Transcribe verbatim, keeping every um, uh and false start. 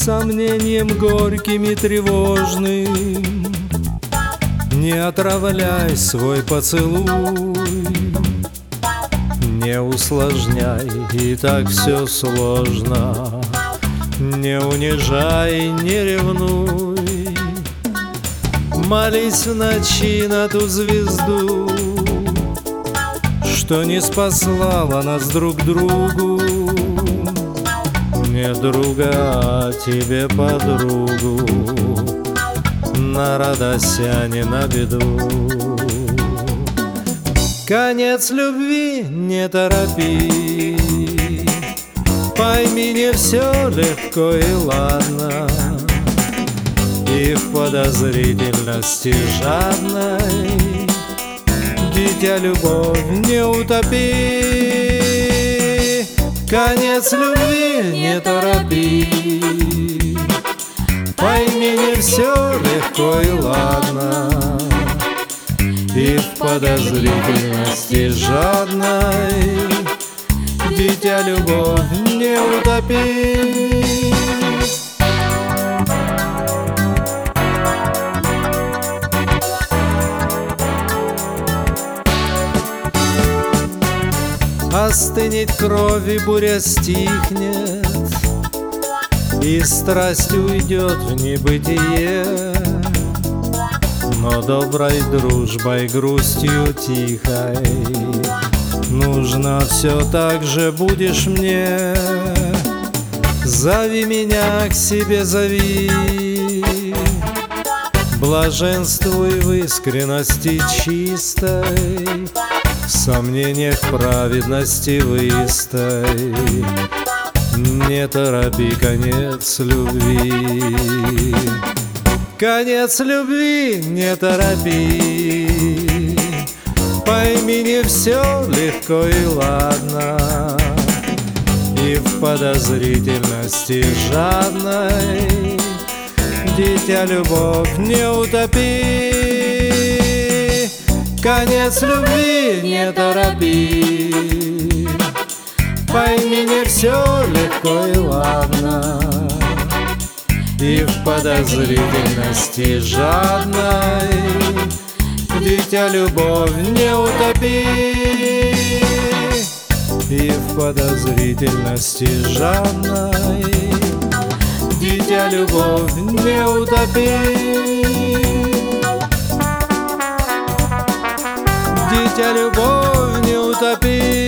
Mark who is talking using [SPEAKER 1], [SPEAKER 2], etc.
[SPEAKER 1] сомнением горьким и тревожным. Не отравляй свой поцелуй, не усложняй, и так все сложно. Не унижай, не ревнуй, молись в ночи на ту звезду, что не спаслала нас друг другу. Не друга, а тебе подругу, на радость, а не на беду. Конец любви не торопи, пойми, не все легко и ладно, и в подозрительности жадной дитя любовь не утопи. Конец любви не торопи, пойми, не все легко и ладно, и в подозрительности жадной дитя любовь не утопи. Остынет кровь, и буря стихнет, и страсть уйдет в небытие. Но доброй дружбой, грустью тихой нужно все так же будешь мне. Зови меня к себе, зови, блаженствуй в искренности чистой, в сомнениях праведности выстой. Не торопи конец любви, конец любви не торопи, пойми, не все легко и ладно, и в подозрительности жадной дитя любовь не утопи. Конец любви не торопи, пойми, не все легко и ладно, и в подозрительности жадной дитя любовь не утопи. И в подозрительности жадной дитя любовь не утопи. Дитя любовь не утопи.